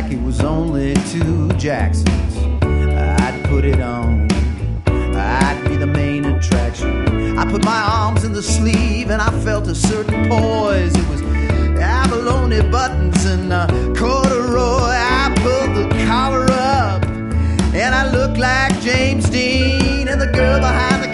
like it was only two Jacksons. I'd put it on, I'd be the main attraction. I put my arms in the sleeve and I felt a certain poise. It was abalone buttons and corduroy. I pulled the collar up and I looked like James Dean, and the girl behind the